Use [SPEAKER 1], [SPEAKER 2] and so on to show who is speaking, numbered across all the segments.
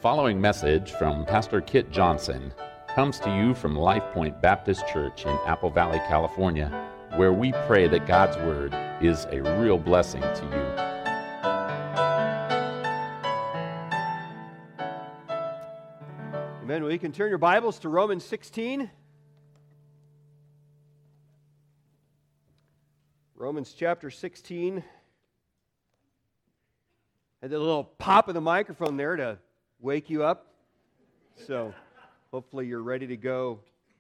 [SPEAKER 1] following message from Pastor Kit Johnson comes to you from Life Point Baptist Church in Apple Valley, California, where we pray that God's Word is a real blessing to
[SPEAKER 2] you. Amen. Well, you can turn your Bibles to Romans 16. Romans chapter 16. Had a little pop of the microphone there to wake you up. So hopefully you're ready to go.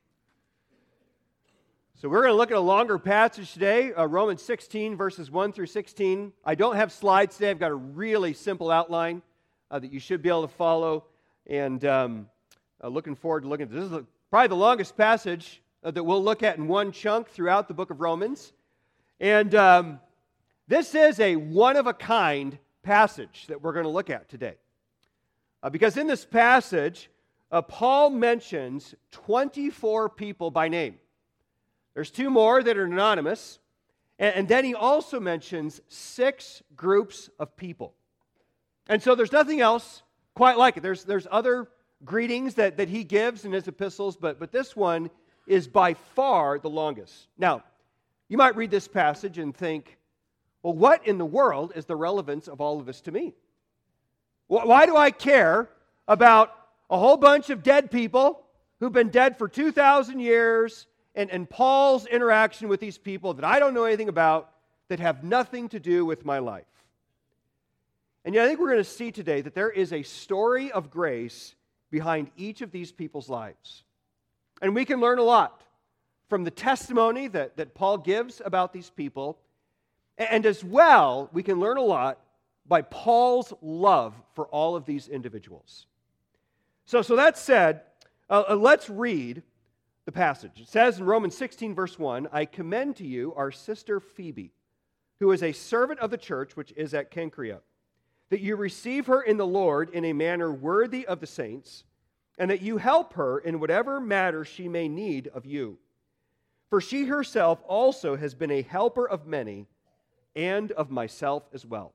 [SPEAKER 2] So we're going to look at a longer passage today, Romans 16, verses 1 through 16. I don't have slides today. I've got a really simple outline that you should be able to follow. And looking forward to looking at this. This is probably the longest passage that we'll look at in one chunk throughout the book of Romans. And this is a one-of-a-kind passage that we're going to look at today. Because in this passage, Paul mentions 24 people by name. There's two more that are anonymous. And then he also mentions 6 groups of people. And so there's nothing else quite like it. There's other greetings that he gives in his epistles, but this one is by far the longest. Now, you might read this passage and think, well, what in the world is the relevance of all of this to me? Why do I care about a whole bunch of dead people who've been dead for 2,000 years and Paul's interaction with these people that I don't know anything about that have nothing to do with my life? And yet I think we're going to see today that there is a story of grace behind each of these people's lives. And we can learn a lot from the testimony that Paul gives about these people. And as well, we can learn a lot by Paul's love for all of these individuals. So that said, let's read the passage. It says in Romans 16, verse 1, I commend to you our sister Phoebe, who is a servant of the church which is at Cenchrea, that you receive her in the Lord in a manner worthy of the saints, and that you help her in whatever matter she may need of you. For she herself also has been a helper of many, and of myself as well.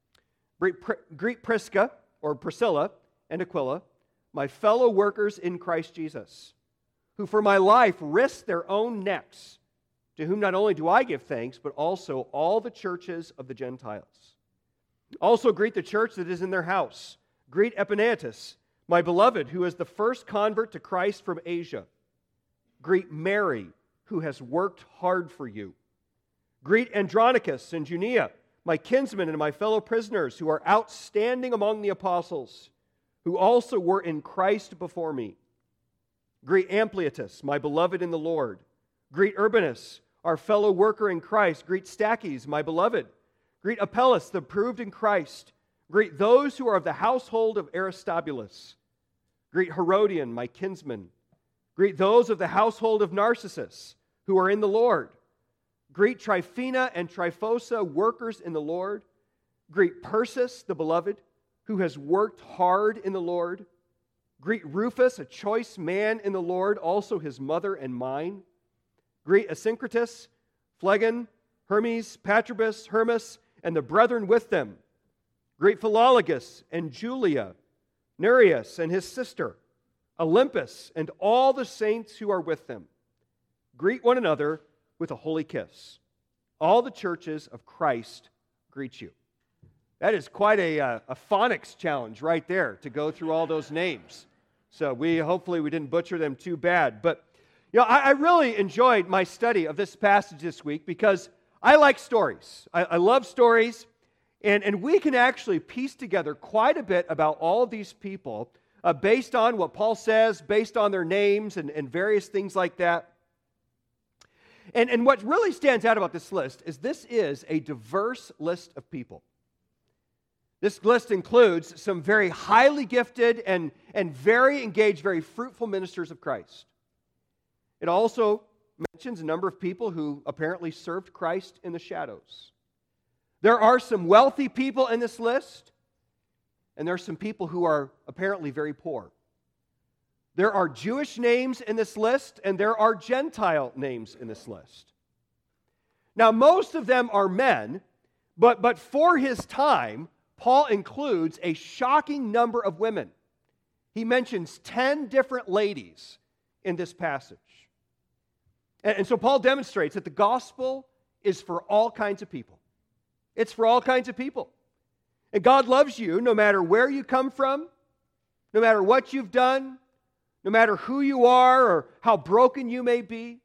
[SPEAKER 2] Greet Prisca, or Priscilla, and Aquila, my fellow workers in Christ Jesus, who for my life risked their own necks, to whom not only do I give thanks, but also all the churches of the Gentiles. Also greet the church that is in their house. Greet Epaenetus, my beloved, who is the first convert to Christ from Asia. Greet Mary, who has worked hard for you. Greet Andronicus and Junia, my kinsmen and my fellow prisoners, who are outstanding among the apostles, who also were in Christ before me. Greet Ampliatus, my beloved in the Lord. Greet Urbanus, our fellow worker in Christ. Greet Stachys, my beloved. Greet Apelles, the proved in Christ. Greet those who are of the household of Aristobulus. Greet Herodion, my kinsman. Greet those of the household of Narcissus, who are in the Lord. Greet Tryphena and Tryphosa, workers in the Lord. Greet Persis, the beloved, who has worked hard in the Lord. Greet Rufus, a choice man in the Lord, also his mother and mine. Greet Asyncritus, Phlegon, Hermes, Patrobas, Hermas, and the brethren with them. Greet Philologus and Julia, Nereus and his sister, Olympus, and all the saints who are with them. Greet one another with a holy kiss. All the churches of Christ greet you. That is quite a phonics challenge right there, to go through all those names. So hopefully we didn't butcher them too bad. But I really enjoyed my study of this passage this week because I like stories. I love stories, and we can actually piece together quite a bit about all of these people based on what Paul says, based on their names and various things like that. And what really stands out about this list is this is a diverse list of people. This list includes some very highly gifted and very engaged, very fruitful ministers of Christ. It also mentions a number of people who apparently served Christ in the shadows. There are some wealthy people in this list, and there are some people who are apparently very poor. There are Jewish names in this list, and there are Gentile names in this list. Now, most of them are men, but for his time, Paul includes a shocking number of women. he mentions 10 different ladies in this passage. And so Paul demonstrates that the gospel is for all kinds of people. It's for all kinds of people. And God loves you no matter where you come from, no matter what you've done, no matter who you are or how broken you may be.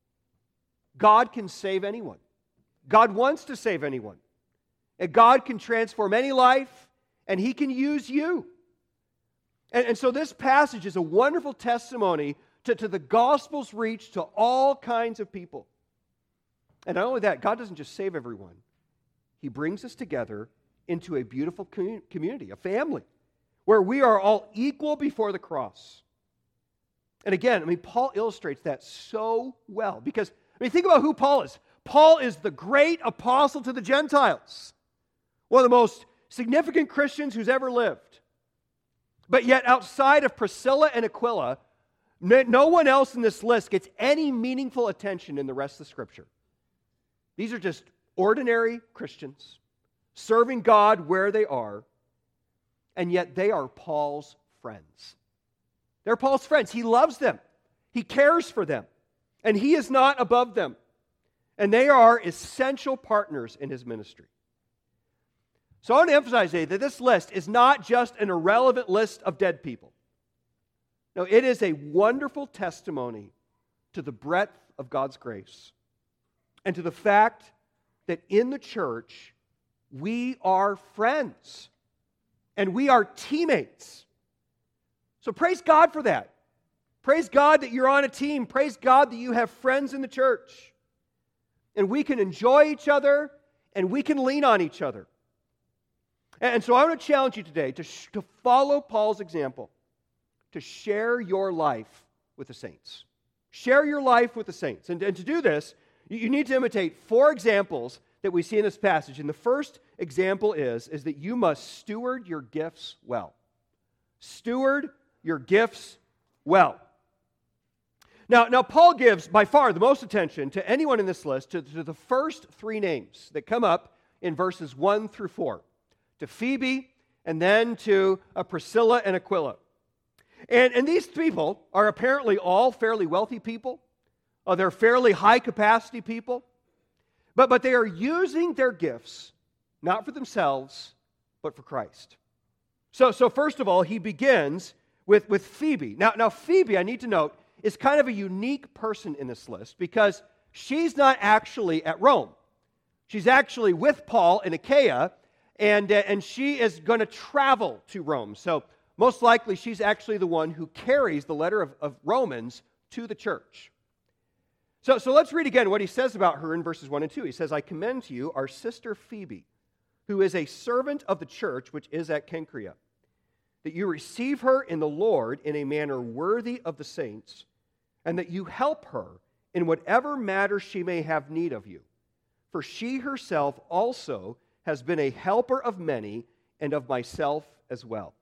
[SPEAKER 2] God can save anyone. God wants to save anyone. And God can transform any life, and He can use you. And so this passage is a wonderful testimony to the gospel's reach to all kinds of people. And not only that, God doesn't just save everyone. He brings us together into a beautiful community, a family, where we are all equal before the cross. And again, Paul illustrates that so well. Because, think about who Paul is. Paul is the great apostle to the Gentiles. One of the most significant Christians who's ever lived. But yet, outside of Priscilla and Aquila, no one else in this list gets any meaningful attention in the rest of the Scripture. These are just ordinary Christians, serving God where they are, and yet they are Paul's friends. They're Paul's friends. He loves them. He cares for them. And he is not above them. And they are essential partners in his ministry. So I want to emphasize today that this list is not just an irrelevant list of dead people. No, it is a wonderful testimony to the breadth of God's grace and to the fact that in the church, we are friends and we are teammates. So praise God for that. Praise God that you're on a team. Praise God that you have friends in the church. And we can enjoy each other and we can lean on each other. And so I want to challenge you today to follow Paul's example, to share your life with the saints. Share your life with the saints. And to do this, you need to imitate 4 examples that we see in this passage. And the first example is that you must steward your gifts well. Steward your gifts well. Now, Paul gives by far the most attention to anyone in this list to the first 3 names that come up in verses 1 through 4. To Phoebe, and then to Priscilla and Aquila. And these people are apparently all fairly wealthy people. They're fairly high-capacity people. But they are using their gifts, not for themselves, but for Christ. So first of all, he begins with Phoebe. Now, Phoebe, I need to note, is kind of a unique person in this list because she's not actually at Rome. She's actually with Paul in Achaia, and she is going to travel to Rome. So most likely she's actually the one who carries the letter of Romans to the church. So let's read again what he says about her in verses 1 and 2. He says, I commend to you our sister Phoebe, who is a servant of the church which is at Cenchrea, that you receive her in the Lord in a manner worthy of the saints, and that you help her in whatever matter she may have need of you. For she herself also has been a helper of many and of myself as well.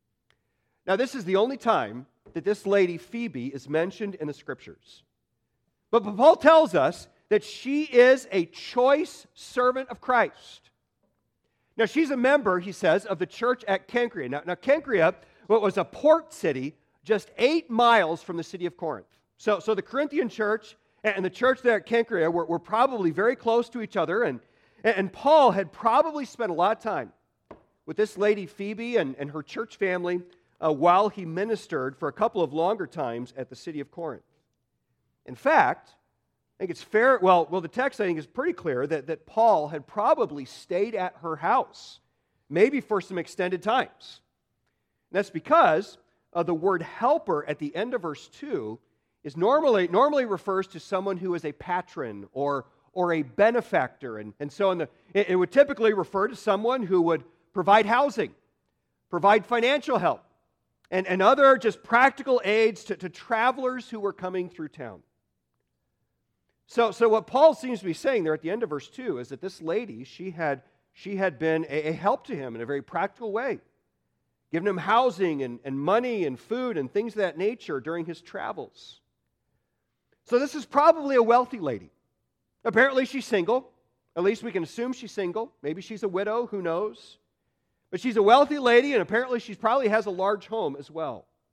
[SPEAKER 2] Now, this is the only time that this lady Phoebe is mentioned in the Scriptures. But Paul tells us that she is a choice servant of Christ. Now, she's a member, he says, of the church at Cenchrea. Now Cenchrea was a port city just 8 miles from the city of Corinth. So the Corinthian church and the church there at Cenchrea were probably very close to each other, and Paul had probably spent a lot of time with this lady Phoebe and her church family while he ministered for a couple of longer times at the city of Corinth. In fact, I think it's fair, well, the text I think is pretty clear that Paul had probably stayed at her house, maybe for some extended times. And that's because the word helper at the end of verse 2 is normally refers to someone who is a patron or a benefactor. And so it would typically refer to someone who would provide housing, provide financial help, and other just practical aids to travelers who were coming through town. So what Paul seems to be saying there at the end of verse 2 is that this lady, she had been a help to him in a very practical way, giving him housing and money and food and things of that nature during his travels. So this is probably a wealthy lady. Apparently she's single. At least we can assume she's single. Maybe she's a widow, who knows? But she's a wealthy lady, and apparently she probably has a large home as well.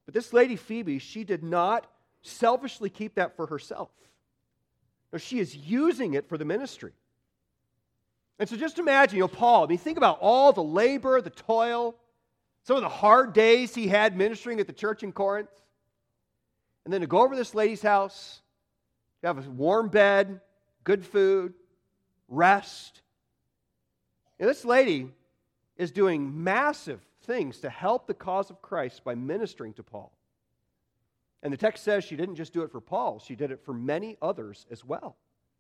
[SPEAKER 2] But this lady Phoebe, she did not selfishly keep that for herself. No, she is using it for the ministry. And so just imagine, Paul, think about all the labor, the toil, some of the hard days he had ministering at the church in Corinth. And then to go over to this lady's house, to have a warm bed, good food, rest. And this lady is doing massive things to help the cause of Christ by ministering to Paul. And the text says she didn't just do it for Paul, she did it for many others as well.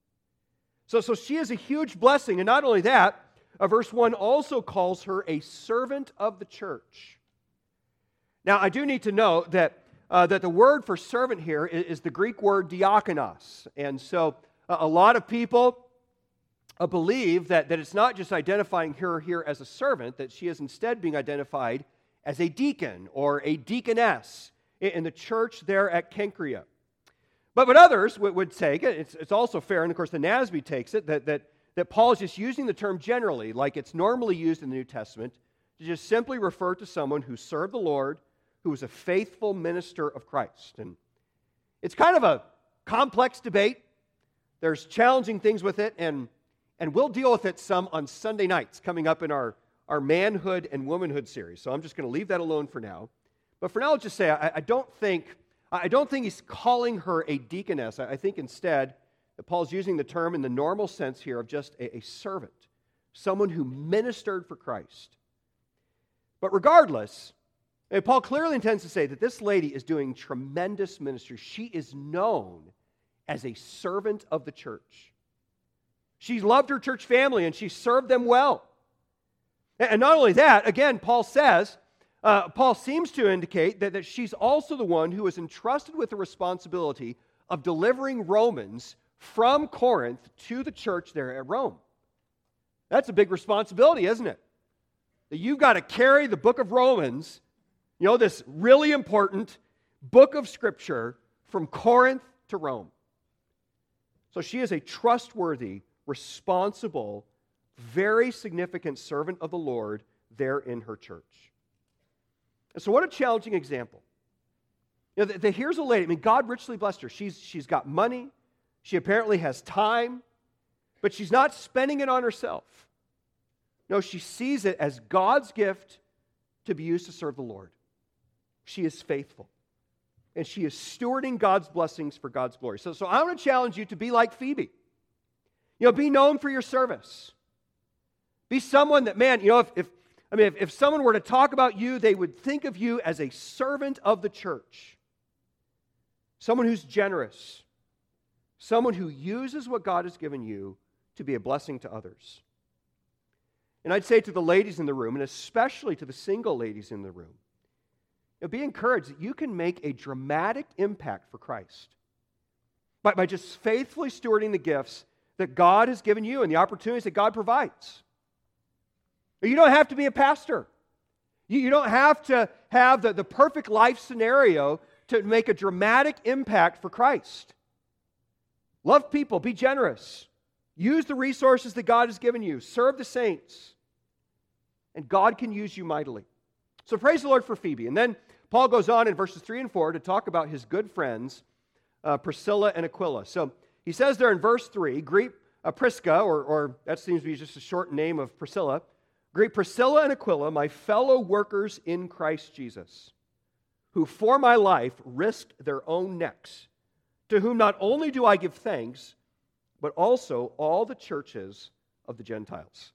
[SPEAKER 2] So she is a huge blessing. And not only that, verse 1 also calls her a servant of the church. Now, I do need to note that the word for servant here is the Greek word diakonos. And so a lot of people believe that it's not just identifying her here as a servant, that she is instead being identified as a deacon or a deaconess in the church there at Cenchrea. But others would take it, it's also fair, and of course the NASB takes it, that Paul is just using the term generally, like it's normally used in the New Testament, to just simply refer to someone who served the Lord, who was a faithful minister of Christ. And it's kind of a complex debate. There's challenging things with it, and we'll deal with it some on Sunday nights coming up in our manhood and womanhood series. So I'm just going to leave that alone for now. But for now, I'll just say I don't think he's calling her a deaconess. I think instead that Paul's using the term in the normal sense here of just a servant, someone who ministered for Christ. But regardless, Paul clearly intends to say that this lady is doing tremendous ministry. She is known as a servant of the church. She loved her church family and she served them well. And not only that, again, Paul seems to indicate that she's also the one who is entrusted with the responsibility of delivering Romans from Corinth to the church there at Rome. That's a big responsibility, isn't it? That you've got to carry the book of Romans, this really important book of Scripture, from Corinth to Rome. So she is a trustworthy, responsible, very significant servant of the Lord there in her church. And so what a challenging example. Here's a lady, God richly blessed her. She's got money. She apparently has time. But she's not spending it on herself. No, she sees it as God's gift to be used to serve the Lord. She is faithful. And she is stewarding God's blessings for God's glory. So I want to challenge you to be like Phoebe. Be known for your service. Be someone that, if someone were to talk about you, they would think of you as a servant of the church. Someone who's generous. Someone who uses what God has given you to be a blessing to others. And I'd say to the ladies in the room, and especially to the single ladies in the room, be encouraged that you can make a dramatic impact for Christ by just faithfully stewarding the gifts that God has given you and the opportunities that God provides. You don't have to be a pastor. You don't have to have the perfect life scenario to make a dramatic impact for Christ. Love people. Be generous. Use the resources that God has given you. Serve the saints. And God can use you mightily. So praise the Lord for Phoebe. And then Paul goes on in verses 3 and 4 to talk about his good friends, Priscilla and Aquila. So he says there in verse 3, greet Prisca, or that seems to be just a short name of Priscilla. Greet Priscilla and Aquila, my fellow workers in Christ Jesus, who for my life risked their own necks, to whom not only do I give thanks, but also all the churches of the Gentiles.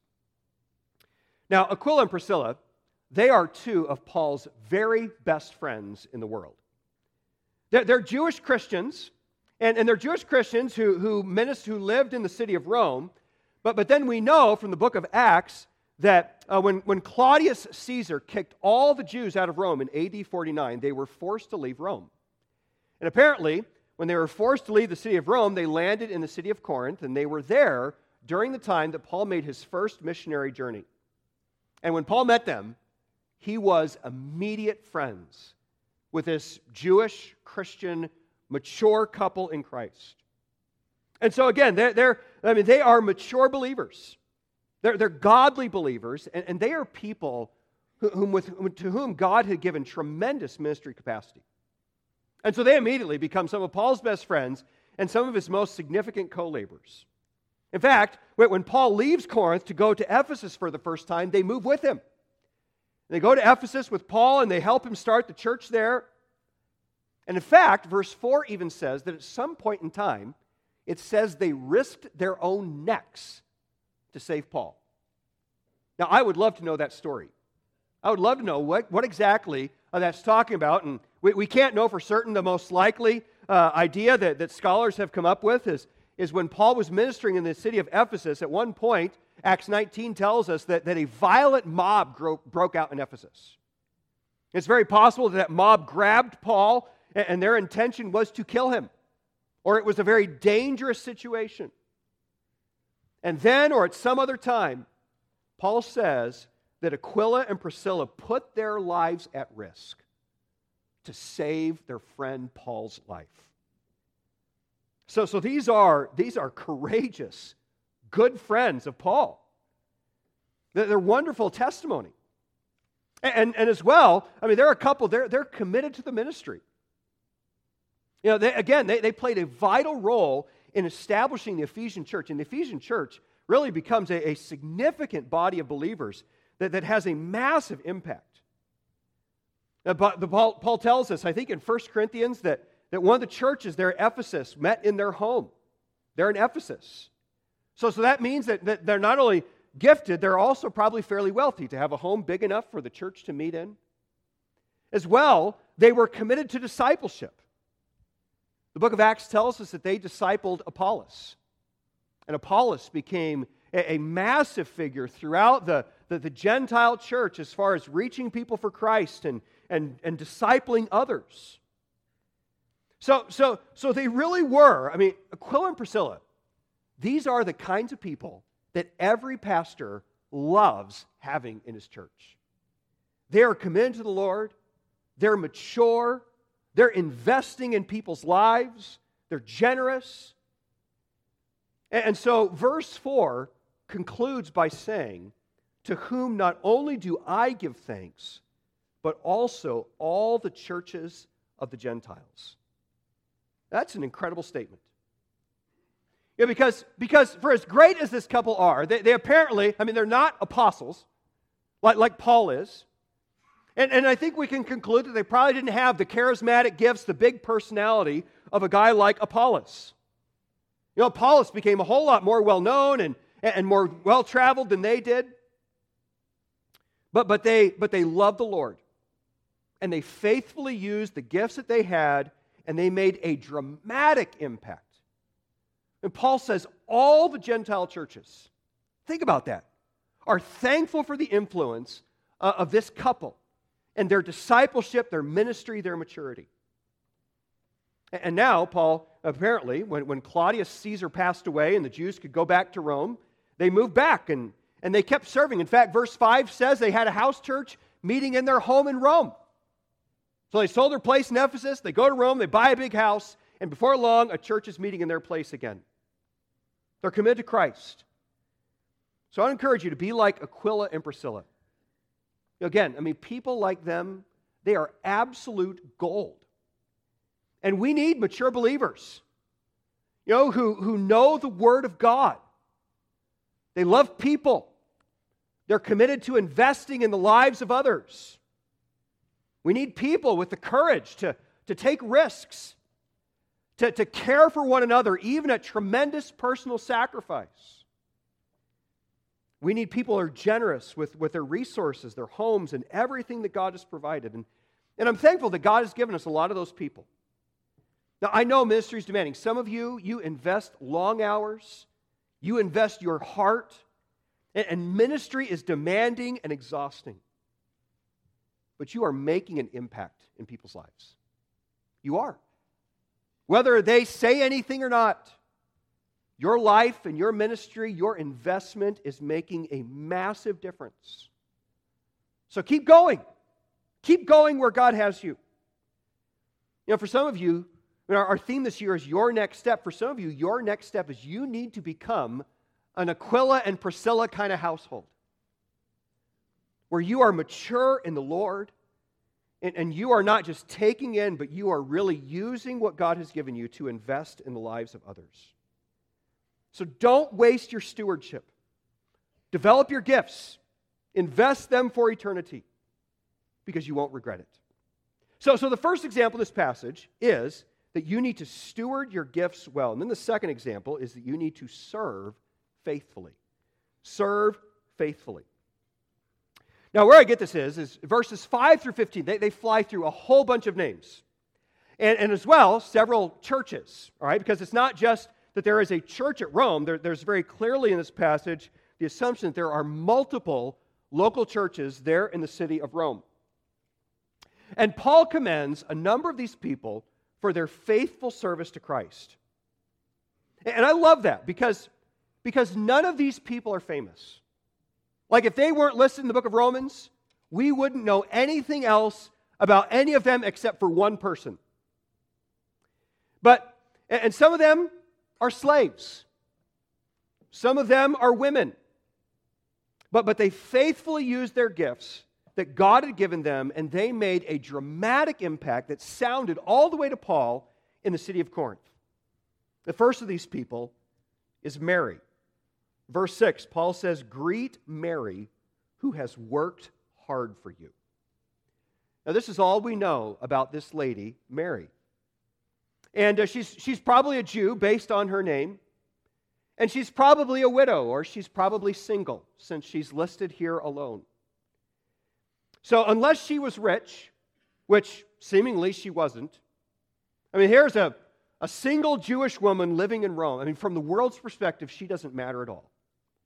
[SPEAKER 2] Now, Aquila and Priscilla, they are two of Paul's very best friends in the world. They're Jewish Christians, and they're Jewish Christians who lived in the city of Rome. But then we know from the book of Acts that when Claudius Caesar kicked all the Jews out of Rome in AD 49, they were forced to leave Rome. And apparently, when they were forced to leave the city of Rome, they landed in the city of Corinth, and they were there during the time that Paul made his first missionary journey. And when Paul met them, he was immediate friends with this Jewish, Christian, mature couple in Christ. And so again, they are mature believers. They're godly believers, and they are people to whom God had given tremendous ministry capacity. And so they immediately become some of Paul's best friends and some of his most significant co-laborers. In fact, when Paul leaves Corinth to go to Ephesus for the first time, they move with him. They go to Ephesus with Paul and they help him start the church there. And in fact, verse 4 even says that at some point in time, it says they risked their own necks to save Paul. Now, I would love to know that story. I would love to know what exactly that's talking about. And we can't know for certain. The most likely idea that scholars have come up with is when Paul was ministering in the city of Ephesus, at one point, Acts 19 tells us that a violent mob broke out in Ephesus. It's very possible that mob grabbed Paul and their intention was to kill him. Or it was a very dangerous situation. And then, or at some other time, Paul says that Aquila and Priscilla put their lives at risk to save their friend Paul's life. So these are courageous, good friends of Paul. They're wonderful testimony. And as well, I mean, they're a couple, they're committed to the ministry. You know, they played a vital role in establishing the Ephesian church. And the Ephesian church really becomes a significant body of believers that has a massive impact. Paul tells us, I think in 1 Corinthians, that one of the churches there at Ephesus met in their home. They're in Ephesus. So that means that they're not only gifted, they're also probably fairly wealthy to have a home big enough for the church to meet in. As well, they were committed to discipleship. The book of Acts tells us that they discipled Apollos. And Apollos became a massive figure throughout the Gentile church as far as reaching people for Christ and discipling others. So they really were, I mean, Aquila and Priscilla, these are the kinds of people that every pastor loves having in his church. They are committed to the Lord. They're mature. They're investing in people's lives. They're generous. And so verse 4 concludes by saying, to whom not only do I give thanks, but also all the churches of the Gentiles. That's an incredible statement. Yeah, because for as great as this couple are, they apparently, I mean, they're not apostles like Paul is. And I think we can conclude that they probably didn't have the charismatic gifts, the big personality of a guy like Apollos. You know, Apollos became a whole lot more well-known and more well-traveled than they did. But they loved the Lord. And they faithfully used the gifts that they had, and they made a dramatic impact. And Paul says all the Gentile churches, think about that, are thankful for the influence of this couple and their discipleship, their ministry, their maturity. And now, Paul, apparently, when Claudius Caesar passed away and the Jews could go back to Rome, they moved back and they kept serving. In fact, verse 5 says they had a house church meeting in their home in Rome. So they sold their place in Ephesus, they go to Rome, they buy a big house, and before long, a church is meeting in their place again. They're committed to Christ. So I encourage you to be like Aquila and Priscilla. Again, I mean, people like them, they are absolute gold. And we need mature believers, you know, who know the Word of God. They love people. They're committed to investing in the lives of others. We need people with the courage to take risks, to care for one another, even at tremendous personal sacrifice. We need people who are generous with their resources, their homes, and everything that God has provided. And I'm thankful that God has given us a lot of those people. Now, I know ministry is demanding. Some of you invest long hours. You invest your heart. And ministry is demanding and exhausting. But you are making an impact in people's lives. You are. Whether they say anything or not, your life and your ministry, your investment is making a massive difference. So keep going. Keep going where God has you. You know, for some of you, our theme this year is your next step. For some of you, your next step is you need to become an Aquila and Priscilla kind of household, where you are mature in the Lord, and you are not just taking in, but you are really using what God has given you to invest in the lives of others. So don't waste your stewardship. Develop your gifts. Invest them for eternity, because you won't regret it. So the first example of this passage is that you need to steward your gifts well. And then the second example is that you need to serve faithfully. Serve faithfully. Now, where I get this is verses 5 through 15. They fly through a whole bunch of names. And as well, several churches. All right, because it's not just that there is a church at Rome. There's very clearly in this passage the assumption that there are multiple local churches there in the city of Rome. And Paul commends a number of these people for their faithful service to Christ. And I love that because none of these people are famous. Like if they weren't listed in the book of Romans, we wouldn't know anything else about any of them except for one person. And some of them are slaves. Some of them are women. But they faithfully used their gifts that God had given them, and they made a dramatic impact that sounded all the way to Paul in the city of Corinth. The first of these people is Mary. Verse 6, Paul says, "Greet Mary, who has worked hard for you." Now, this is all we know about this lady, Mary. And she's probably a Jew based on her name. And she's probably a widow, or she's probably single, since she's listed here alone. So unless she was rich, which seemingly she wasn't, I mean, here's a single Jewish woman living in Rome. I mean, from the world's perspective, she doesn't matter at all.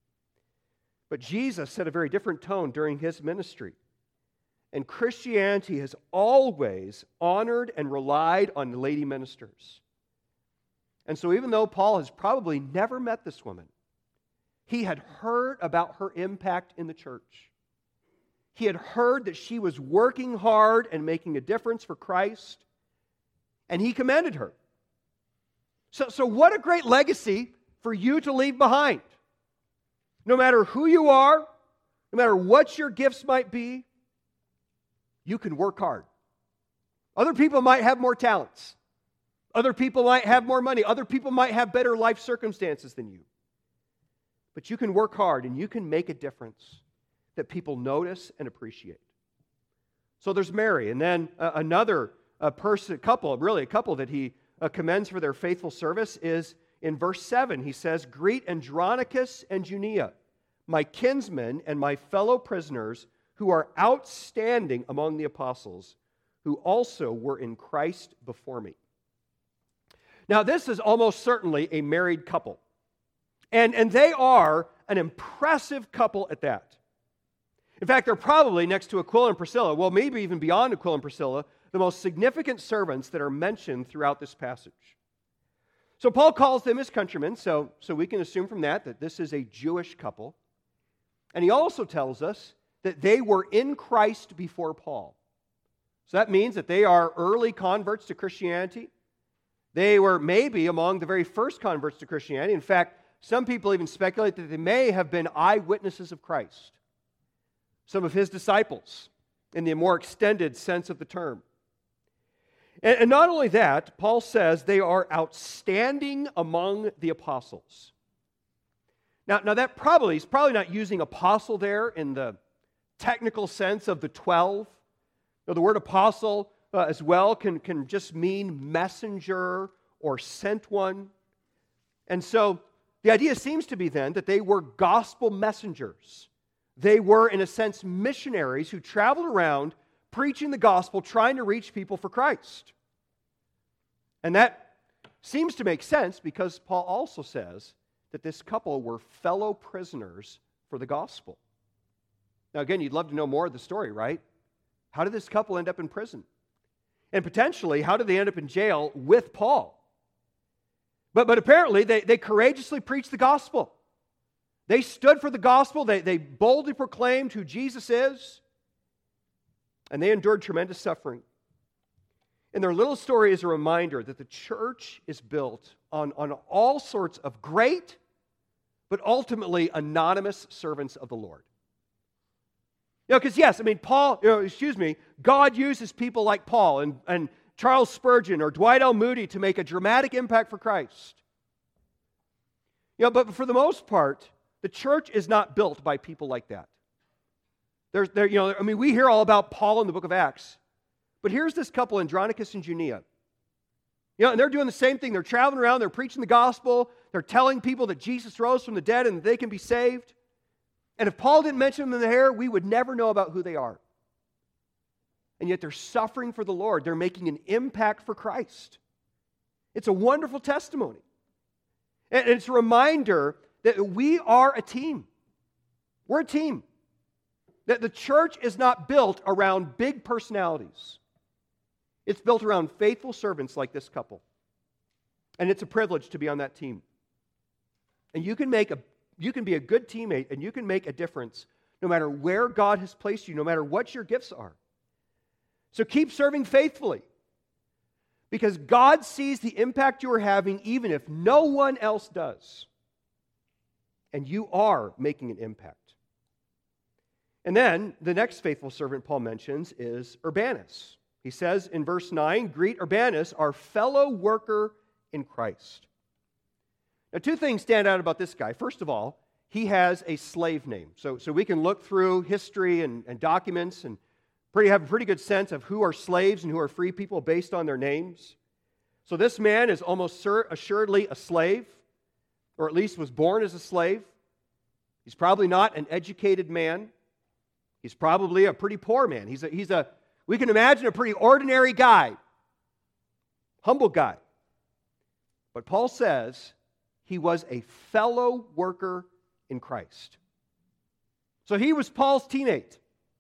[SPEAKER 2] But Jesus set a very different tone during his ministry. And Christianity has always honored and relied on lady ministers. And so even though Paul has probably never met this woman, he had heard about her impact in the church. He had heard that she was working hard and making a difference for Christ, and he commended her. So what a great legacy for you to leave behind. No matter who you are, no matter what your gifts might be, you can work hard. Other people might have more talents. Other people might have more money. Other people might have better life circumstances than you. But you can work hard and you can make a difference that people notice and appreciate. So there's Mary, and then another couple that he commends for their faithful service is in verse 7. He says, "Greet Andronicus and Junia, my kinsmen and my fellow prisoners who are outstanding among the apostles, who also were in Christ before me." Now, this is almost certainly a married couple. And they are an impressive couple at that. In fact, they're probably, next to Aquila and Priscilla, well, maybe even beyond Aquila and Priscilla, the most significant servants that are mentioned throughout this passage. So Paul calls them his countrymen, so we can assume from that this is a Jewish couple. And he also tells us that they were in Christ before Paul. So that means that they are early converts to Christianity. They were maybe among the very first converts to Christianity. In fact, some people even speculate that they may have been eyewitnesses of Christ, some of his disciples, in the more extended sense of the term. And not only that, Paul says they are outstanding among the apostles. Now that he's probably not using apostle there in the technical sense of the 12. Now, the word apostle as well can just mean messenger or sent one. And so the idea seems to be then that they were gospel messengers. They were, in a sense, missionaries who traveled around preaching the gospel, trying to reach people for Christ. And that seems to make sense because Paul also says that this couple were fellow prisoners for the gospel. Now, again, you'd love to know more of the story, right? How did this couple end up in prison? And potentially, how did they end up in jail with Paul? But apparently, they courageously preached the gospel. They stood for the gospel. They boldly proclaimed who Jesus is. And they endured tremendous suffering. And their little story is a reminder that the church is built on all sorts of great, but ultimately anonymous servants of the Lord. Because yes, I mean, God uses people like Paul and Charles Spurgeon or Dwight L. Moody to make a dramatic impact for Christ. But for the most part, the church is not built by people like that. We hear all about Paul in the book of Acts. But here's this couple, Andronicus and Junia. And they're doing the same thing. They're traveling around, they're preaching the gospel, they're telling people that Jesus rose from the dead and that they can be saved. And if Paul didn't mention them in the hair, we would never know about who they are. And yet they're suffering for the Lord. They're making an impact for Christ. It's a wonderful testimony. And it's a reminder that we are a team. We're a team. That the church is not built around big personalities. It's built around faithful servants like this couple. And it's a privilege to be on that team. And you can be a good teammate and you can make a difference no matter where God has placed you, no matter what your gifts are. So keep serving faithfully because God sees the impact you are having even if no one else does. And you are making an impact. And then the next faithful servant Paul mentions is Urbanus. He says in verse 9, greet Urbanus, our fellow worker in Christ. Now, two things stand out about this guy. First of all, he has a slave name. So we can look through history and documents and have a pretty good sense of who are slaves and who are free people based on their names. So this man is almost assuredly a slave, or at least was born as a slave. He's probably not an educated man. He's probably a pretty poor man. We can imagine a pretty ordinary guy, humble guy. But Paul says he was a fellow worker in Christ. So he was Paul's teammate.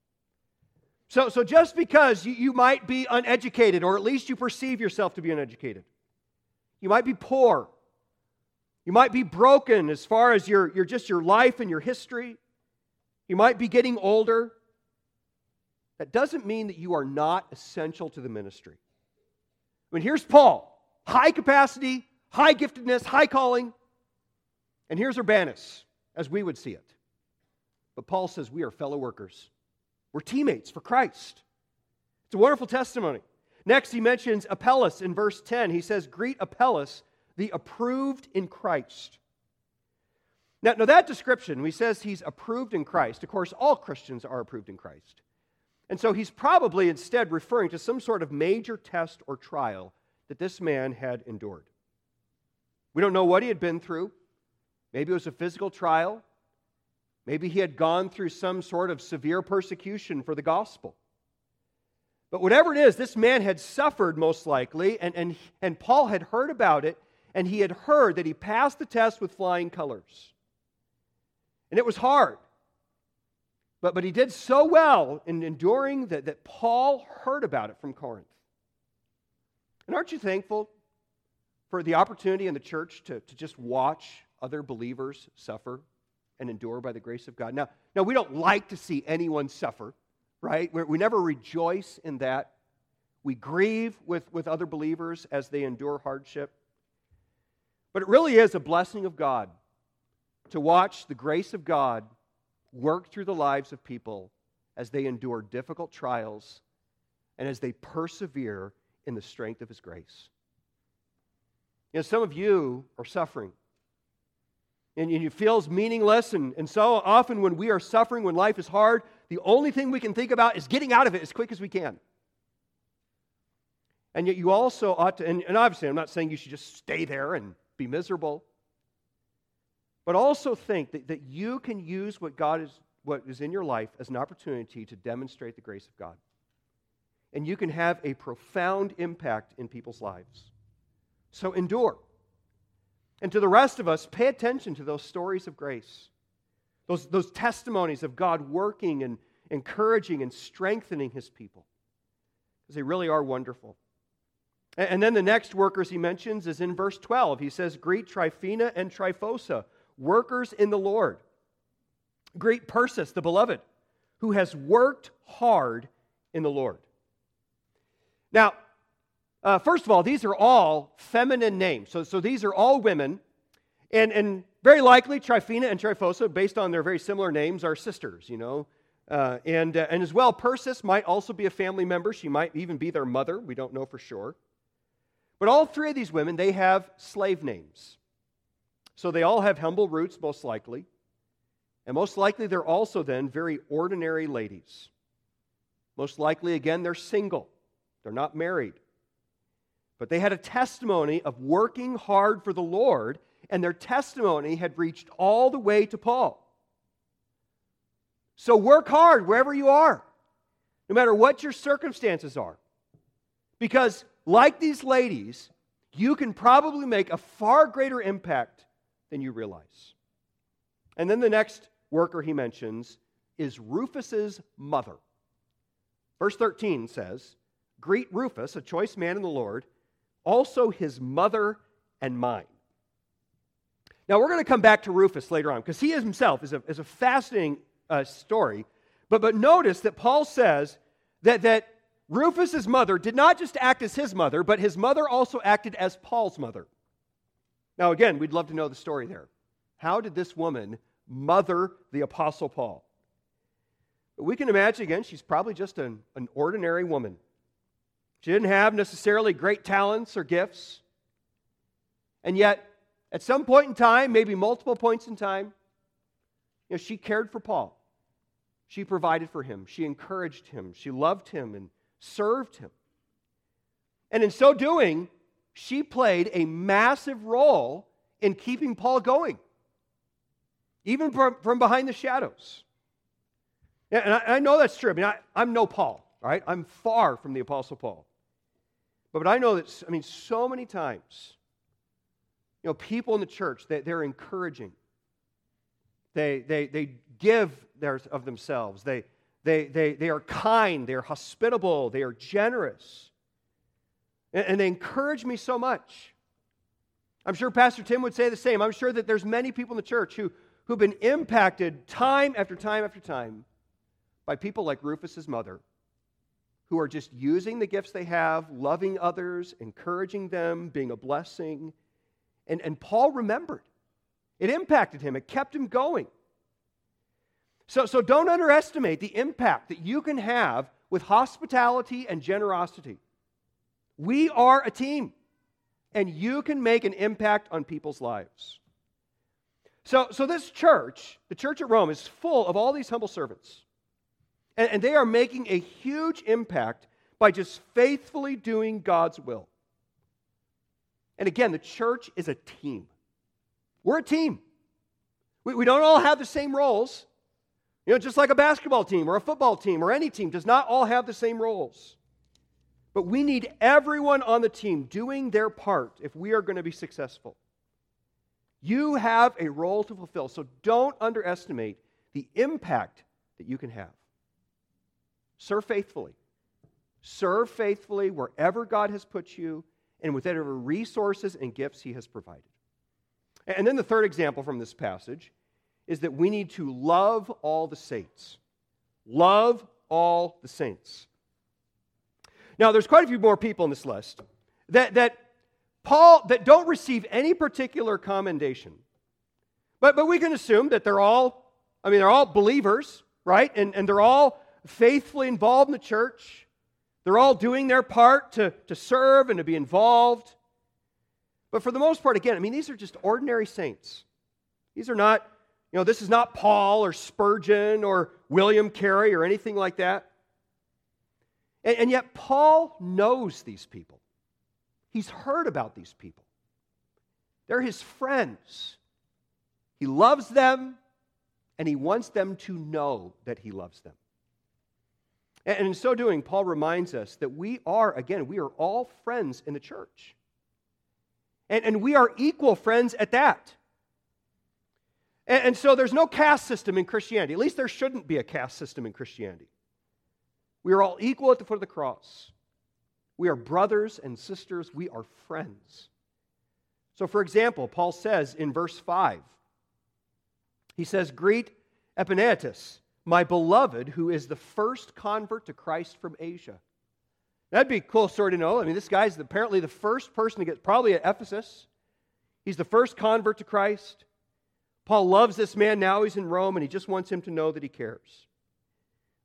[SPEAKER 2] So just because you might be uneducated, or at least you perceive yourself to be uneducated, you might be poor, you might be broken as far as your life and your history, you might be getting older, that doesn't mean that you are not essential to the ministry. I mean, here's Paul, high capacity, high giftedness, high calling, and here's Urbanus, as we would see it. But Paul says we are fellow workers. We're teammates for Christ. It's a wonderful testimony. Next, he mentions Apelles in verse 10. He says, greet Apelles, the approved in Christ. Now that description, he says he's approved in Christ. Of course, all Christians are approved in Christ. And so he's probably instead referring to some sort of major test or trial that this man had endured. We don't know what he had been through. Maybe it was a physical trial. Maybe he had gone through some sort of severe persecution for the gospel. But whatever it is, this man had suffered most likely, and Paul had heard about it, and he had heard that he passed the test with flying colors. And it was hard. But he did so well in enduring that Paul heard about it from Corinth. And aren't you thankful for the opportunity in the church to just watch other believers suffer and endure by the grace of God? Now, we don't like to see anyone suffer, right? We never rejoice in that. We grieve with other believers as they endure hardship. But it really is a blessing of God to watch the grace of God work through the lives of people as they endure difficult trials and as they persevere in the strength of His grace. Some of you are suffering. And it feels meaningless, and so often when we are suffering, when life is hard, the only thing we can think about is getting out of it as quick as we can. And yet you also ought to, and obviously I'm not saying you should just stay there and be miserable, but also think that you can use what is in your life as an opportunity to demonstrate the grace of God. And you can have a profound impact in people's lives. So endure. And to the rest of us, pay attention to those stories of grace, those testimonies of God working and encouraging and strengthening His people, because they really are wonderful. And then the next workers he mentions is in verse 12. He says, greet Tryphena and Tryphosa, workers in the Lord. Greet Persis, the beloved, who has worked hard in the Lord. Now, first of all, these are all feminine names. So these are all women. And very likely, Tryphena and Tryphosa, based on their very similar names, are sisters, And as well, Persis might also be a family member. She might even be their mother. We don't know for sure. But all three of these women, they have slave names. So they all have humble roots, most likely. And most likely they're also then very ordinary ladies. Most likely, again, they're single. They're not married. But they had a testimony of working hard for the Lord, and their testimony had reached all the way to Paul. So work hard wherever you are, no matter what your circumstances are. Because like these ladies, you can probably make a far greater impact than you realize. And then the next worker he mentions is Rufus's mother. Verse 13 says, "Greet Rufus, a choice man in the Lord, also his mother and mine." Now we're going to come back to Rufus later on, because he himself is a fascinating story. But notice that Paul says that Rufus's mother did not just act as his mother, but his mother also acted as Paul's mother. Now again, we'd love to know the story there. How did this woman mother the Apostle Paul? But we can imagine, again, she's probably just an ordinary woman. She didn't have necessarily great talents or gifts. And yet, at some point in time, maybe multiple points in time, she cared for Paul. She provided for him. She encouraged him. She loved him and served him. And in so doing, she played a massive role in keeping Paul going, even from behind the shadows. And I know that's true. I mean, I'm no Paul, right? I'm far from the Apostle Paul. But I know that, so many times, people in the church, they're encouraging. They give of themselves. They are kind. They are hospitable. They are generous. And they encourage me so much. I'm sure Pastor Tim would say the same. I'm sure that there's many people in the church who've been impacted time after time after time by people like Rufus's mother, who are just using the gifts they have, loving others, encouraging them, being a blessing. And Paul remembered. It impacted him. It kept him going. So don't underestimate the impact that you can have with hospitality and generosity. We are a team, and you can make an impact on people's lives. So this church, the church at Rome, is full of all these humble servants. And they are making a huge impact by just faithfully doing God's will. And again, the church is a team. We're a team. We don't all have the same roles. Just like a basketball team or a football team or any team does not all have the same roles. But we need everyone on the team doing their part if we are going to be successful. You have a role to fulfill, so don't underestimate the impact that you can have. Serve faithfully. Serve faithfully wherever God has put you and with whatever resources and gifts He has provided. And then the third example from this passage is that we need to love all the saints. Love all the saints. Now, there's quite a few more people in this list that don't receive any particular commendation. But we can assume that they're all believers, right? And they're all faithfully involved in the church. They're all doing their part to serve and to be involved. But for the most part, again, these are just ordinary saints. These are not, this is not Paul or Spurgeon or William Carey or anything like that. And yet Paul knows these people. He's heard about these people. They're his friends. He loves them, and he wants them to know that he loves them. And in so doing, Paul reminds us that we are all friends in the church. And we are equal friends at that. And so there's no caste system in Christianity. At least there shouldn't be a caste system in Christianity. We are all equal at the foot of the cross. We are brothers and sisters. We are friends. So, for example, Paul says in verse 5, he says, "Greet Epaenetus, my beloved, who is the first convert to Christ from Asia." That'd be a cool story to know. This guy's apparently the first person to get, probably at Ephesus. He's the first convert to Christ. Paul loves this man. Now he's in Rome, and he just wants him to know that he cares.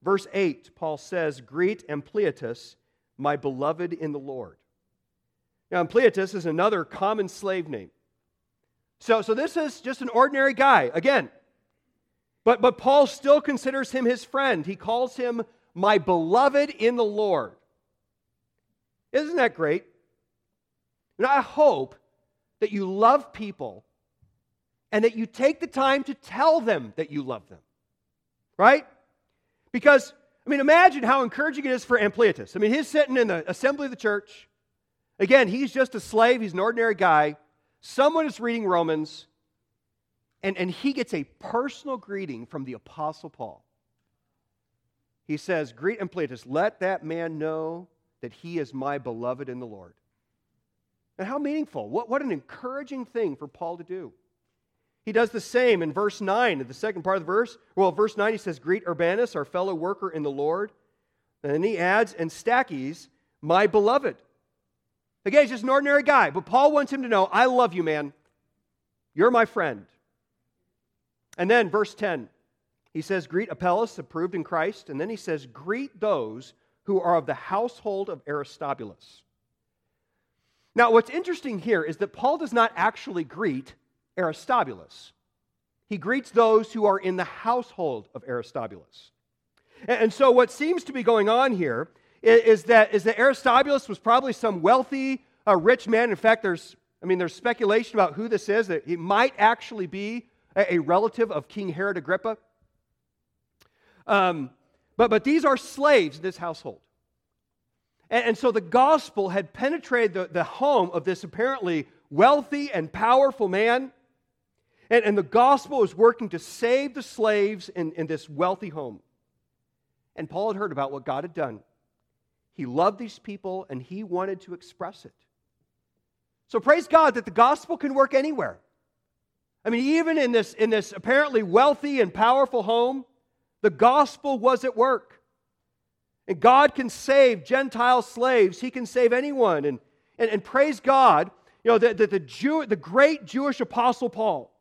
[SPEAKER 2] Verse 8, Paul says, "Greet Ampliatus, my beloved in the Lord." Now, Ampliatus is another common slave name. So this is just an ordinary guy, again. But Paul still considers him his friend. He calls him my beloved in the Lord. Isn't that great? And I hope that you love people and that you take the time to tell them that you love them. Right? Because, imagine how encouraging it is for Ampliatus. He's sitting in the assembly of the church. Again, he's just a slave. He's an ordinary guy. Someone is reading Romans, and he gets a personal greeting from the Apostle Paul. He says, "Greet Ampliatus, let that man know that he is my beloved in the Lord." And how meaningful. What an encouraging thing for Paul to do. He does the same in verse 9, in the second part of the verse. Well, verse 9 he says, "Greet Urbanus, our fellow worker in the Lord." And then he adds, "And Stachys, my beloved." Again, he's just an ordinary guy, but Paul wants him to know, I love you, man. You're my friend. And then verse 10, he says, "Greet Apelles, approved in Christ." And then he says, "Greet those who are of the household of Aristobulus." Now, what's interesting here is that Paul does not actually greet Aristobulus. He greets those who are in the household of Aristobulus. And so what seems to be going on here is that Aristobulus was probably some wealthy, rich man. In fact, there's speculation about who this is, that he might actually be a relative of King Herod Agrippa. But these are slaves in this household. And so the gospel had penetrated the home of this apparently wealthy and powerful man. And the gospel was working to save the slaves in this wealthy home. And Paul had heard about what God had done. He loved these people, and he wanted to express it. So praise God that the gospel can work anywhere. Even in this apparently wealthy and powerful home, the gospel was at work. And God can save Gentile slaves. He can save anyone. And praise God, that the great Jewish apostle Paul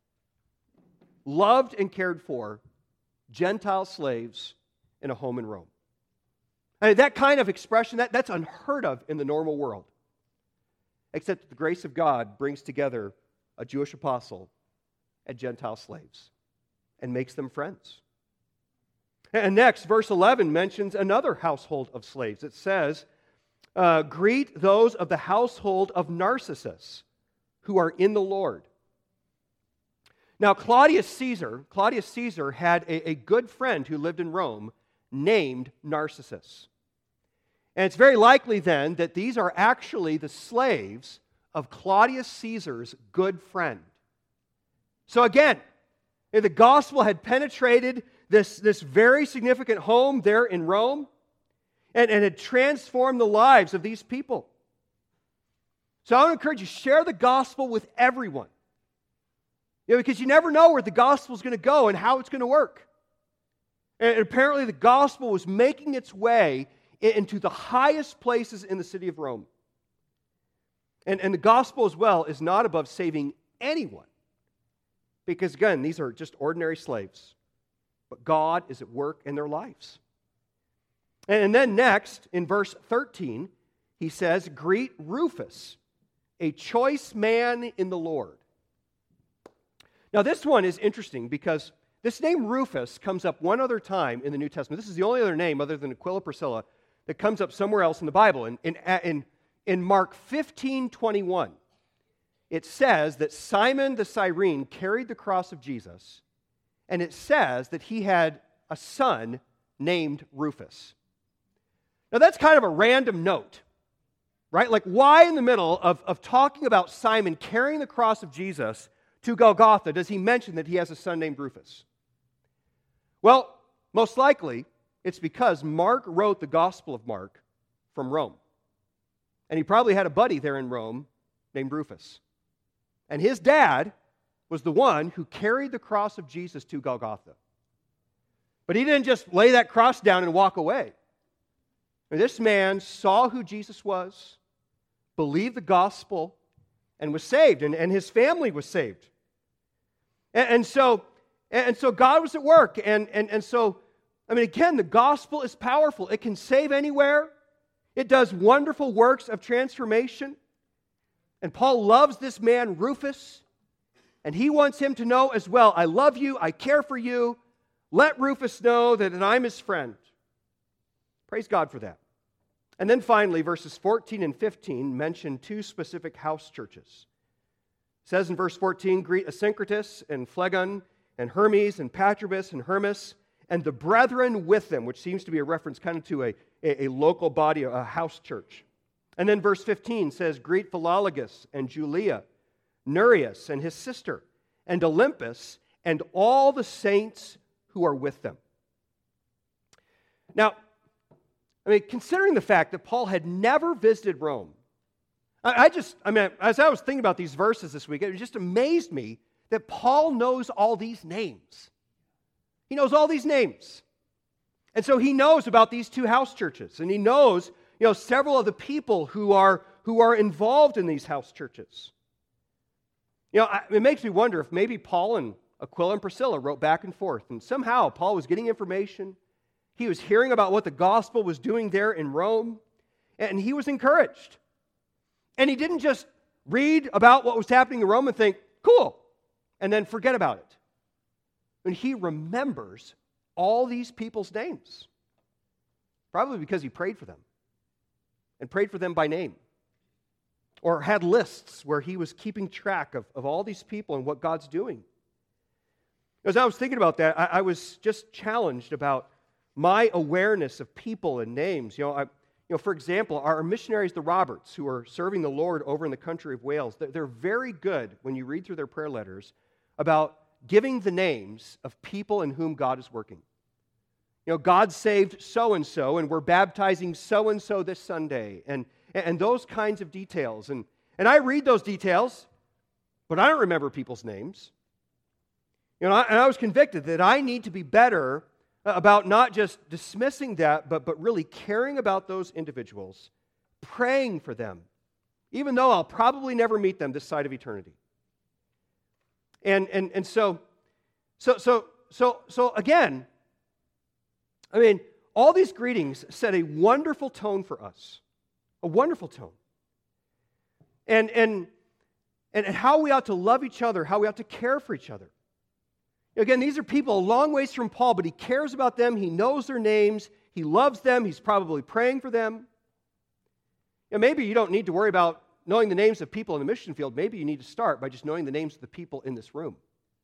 [SPEAKER 2] loved and cared for Gentile slaves in a home in Rome. That kind of expression, that's unheard of in the normal world. Except that the grace of God brings together a Jewish apostle and Gentile slaves and makes them friends. And next, verse 11 mentions another household of slaves. It says, "Greet those of the household of Narcissus who are in the Lord." Now, Claudius Caesar had a good friend who lived in Rome named Narcissus. And it's very likely then that these are actually the slaves of Claudius Caesar's good friend. So again, the gospel had penetrated this very significant home there in Rome and had transformed the lives of these people. So I want to encourage you, share the gospel with everyone. Because you never know where the gospel is going to go and how it's going to work. And apparently the gospel was making its way into the highest places in the city of Rome. And the gospel as well is not above saving anyone. Because again, these are just ordinary slaves. But God is at work in their lives. And then next, in verse 13, he says, "Greet Rufus, a choice man in the Lord." Now this one is interesting because this name Rufus comes up one other time in the New Testament. This is the only other name other than Aquila Priscilla that comes up somewhere else in the Bible. In Mark 15:21, it says that Simon the Cyrene carried the cross of Jesus, and it says that he had a son named Rufus. Now that's kind of a random note, right? Like why in the middle of talking about Simon carrying the cross of Jesus to Golgotha does he mention that he has a son named Rufus? Well, most likely it's because Mark wrote the Gospel of Mark from Rome. And he probably had a buddy there in Rome named Rufus. And his dad was the one who carried the cross of Jesus to Golgotha. But he didn't just lay that cross down and walk away. This man saw who Jesus was, believed the gospel, and was saved, and his family was saved. And so God was at work, and so I mean, again, the gospel is powerful. It can save anywhere. It does wonderful works of transformation. And Paul loves this man, Rufus, and he wants him to know as well, I love you, I care for you. Let Rufus know that I'm his friend. Praise God for that. And then finally, verses 14 and 15 mention two specific house churches. It says in verse 14, greet Asyncritus and Phlegon and Hermes and Patrobas and Hermas and the brethren with them, which seems to be a reference kind of to a local body, a house church. And then verse 15 says, greet Philologus and Julia, Nereus and his sister, and Olympus, and all the saints who are with them. Now, I mean, considering the fact that Paul had never visited Rome, as I was thinking about these verses this week, it just amazed me that Paul knows all these names. He knows all these names. And so he knows about these two house churches, and he knows, several of the people who are involved in these house churches. It makes me wonder if maybe Paul and Aquila and Priscilla wrote back and forth, and somehow Paul was getting information. He was hearing about what the gospel was doing there in Rome, and he was encouraged. And he didn't just read about what was happening in Rome and think, cool, and then forget about it. And he remembers all these people's names, probably because he prayed for them, and prayed for them by name, or had lists where he was keeping track of all these people and what God's doing. As I was thinking about that, I was just challenged about my awareness of people and names. For example, our missionaries, the Roberts, who are serving the Lord over in the country of Wales, they're very good, when you read through their prayer letters, about giving the names of people in whom God is working. God saved so-and-so, and we're baptizing so-and-so this Sunday, and those kinds of details. And I read those details, but I don't remember people's names. And I was convicted that I need to be better about not just dismissing that, but really caring about those individuals, praying for them, even though I'll probably never meet them this side of eternity. And so again, I mean, all these greetings set a wonderful tone for us, a wonderful tone, and how we ought to love each other, how we ought to care for each other. Again, these are people a long ways from Paul, but he cares about them. He knows their names. He loves them. He's probably praying for them. Maybe you don't need to worry about knowing the names of people in the mission field. Maybe you need to start by just knowing the names of the people in this room.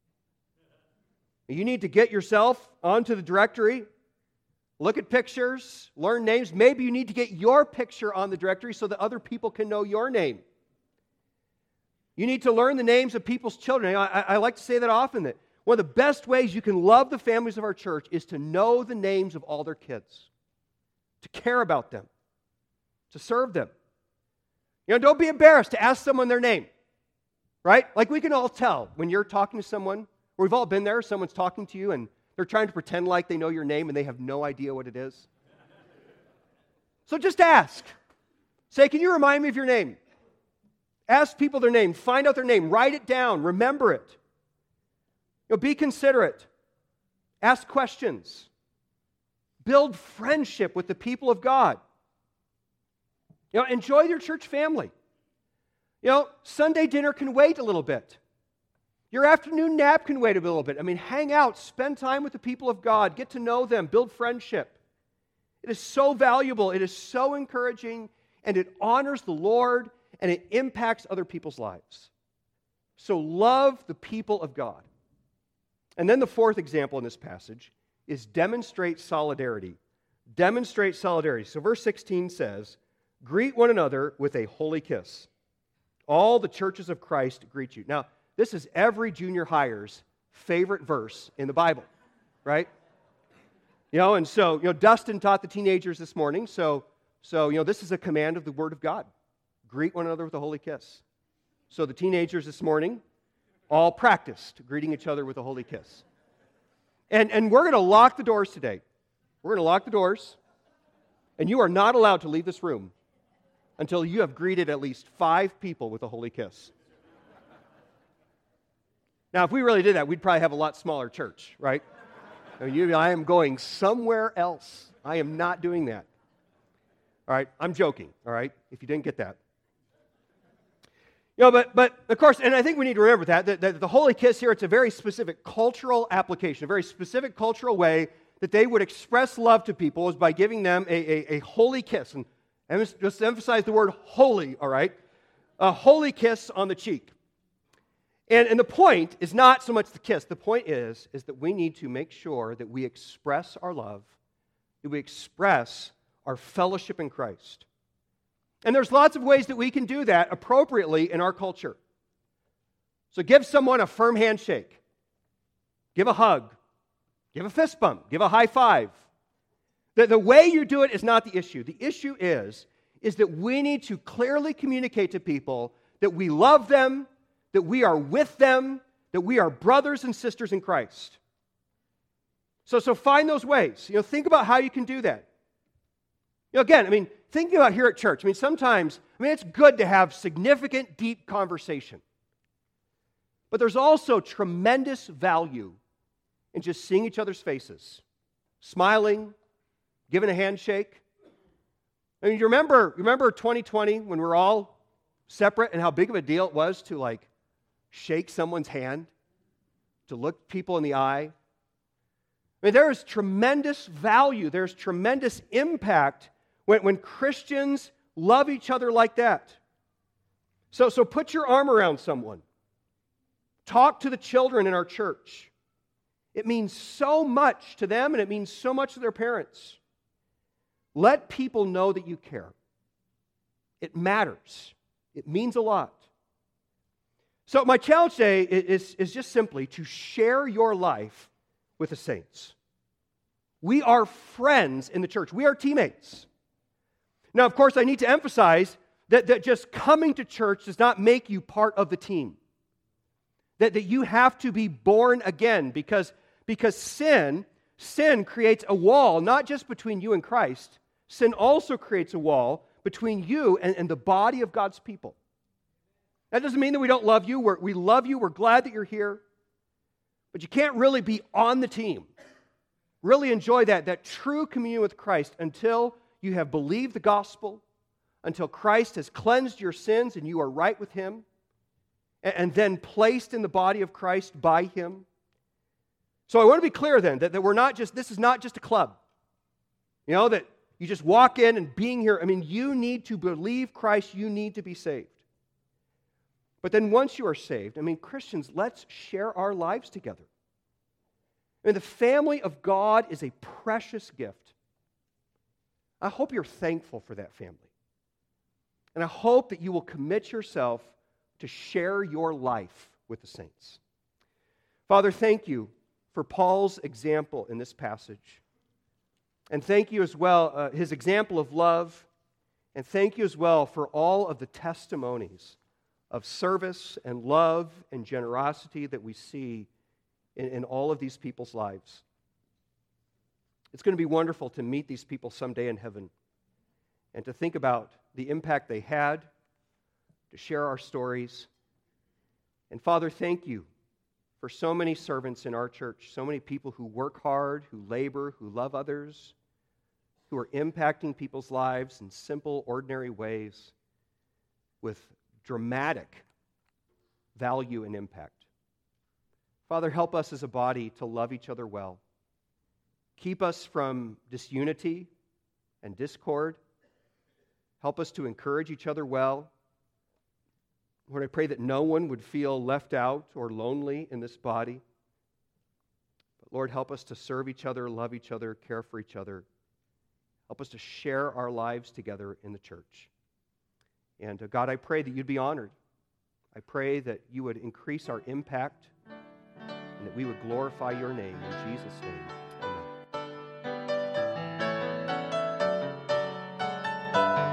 [SPEAKER 2] You need to get yourself onto the directory, look at pictures, learn names. Maybe you need to get your picture on the directory so that other people can know your name. You need to learn the names of people's children. I like to say that often, that one of the best ways you can love the families of our church is to know the names of all their kids, to care about them, to serve them. Don't be embarrassed to ask someone their name, right? Like we can all tell when you're talking to someone, or we've all been there, someone's talking to you and they're trying to pretend like they know your name and they have no idea what it is. So just ask. Say, can you remind me of your name? Ask people their name, find out their name, write it down, remember it. Be considerate. Ask questions. Build friendship with the people of God. Enjoy your church family. Sunday dinner can wait a little bit. Your afternoon nap can wait a little bit. Hang out, spend time with the people of God, get to know them, build friendship. It is so valuable, it is so encouraging, and it honors the Lord, and it impacts other people's lives. So love the people of God. And then the fourth example in this passage is demonstrate solidarity. Demonstrate solidarity. So verse 16 says, greet one another with a holy kiss. All the churches of Christ greet you. Now, this is every junior hire's favorite verse in the Bible, right? And so, Dustin taught the teenagers this morning, so this is a command of the Word of God. Greet one another with a holy kiss. So the teenagers this morning all practiced greeting each other with a holy kiss. And we're going to lock the doors today. We're going to lock the doors, and you are not allowed to leave this room until you have greeted at least 5 people with a holy kiss. Now, if we really did that, we'd probably have a lot smaller church, right? I am going somewhere else. I am not doing that. All right, I'm joking, all right, if you didn't get that. But of course, and I think we need to remember that the holy kiss here, it's a very specific cultural application, a very specific cultural way that they would express love to people is by giving them a holy kiss. And just emphasize the word holy, all right? A holy kiss on the cheek. And the point is not so much the kiss. The point is that we need to make sure that we express our love, that we express our fellowship in Christ. And there's lots of ways that we can do that appropriately in our culture. So give someone a firm handshake. Give a hug. Give a fist bump. Give a high five. The way you do it is not the issue. The issue is that we need to clearly communicate to people that we love them, that we are with them, that we are brothers and sisters in Christ. So find those ways. Think about how you can do that. Again, thinking about here at church, sometimes, it's good to have significant, deep conversation. But there's also tremendous value in just seeing each other's faces, smiling, giving a handshake. You remember 2020 when we were all separate and how big of a deal it was to shake someone's hand, to look people in the eye? There is tremendous value, there's tremendous impact when Christians love each other like that. So put your arm around someone. Talk to the children in our church. It means so much to them, and it means so much to their parents. Let people know that you care. It matters. It means a lot. So my challenge today is just simply to share your life with the saints. We are friends in the church. We are teammates. Now, of course, I need to emphasize that just coming to church does not make you part of the team. That you have to be born again because sin creates a wall, not just between you and Christ. Sin also creates a wall between you and the body of God's people. That doesn't mean that we don't love you. We love you. We're glad that you're here. But you can't really be on the team. Really enjoy that true communion with Christ until you have believed the gospel, until Christ has cleansed your sins and you are right with Him, and then placed in the body of Christ by Him. So I want to be clear then that we're not just, this is not just a club. That you just walk in and being here, you need to believe Christ, you need to be saved. But then once you are saved, Christians, let's share our lives together. The family of God is a precious gift. I hope you're thankful for that family. And I hope that you will commit yourself to share your life with the saints. Father, thank you for Paul's example in this passage. And thank you as well, his example of love. And thank you as well for all of the testimonies of service and love and generosity that we see in all of these people's lives. It's going to be wonderful to meet these people someday in heaven and to think about the impact they had, to share our stories. And Father, thank you for so many servants in our church, so many people who work hard, who labor, who love others, who are impacting people's lives in simple, ordinary ways with dramatic value and impact. Father, help us as a body to love each other well. Keep us from disunity and discord. Help us to encourage each other well. Lord, I pray that no one would feel left out or lonely in this body. But Lord, help us to serve each other, love each other, care for each other. Help us to share our lives together in the church. And God, I pray that you'd be honored. I pray that you would increase our impact and that we would glorify your name. In Jesus' name.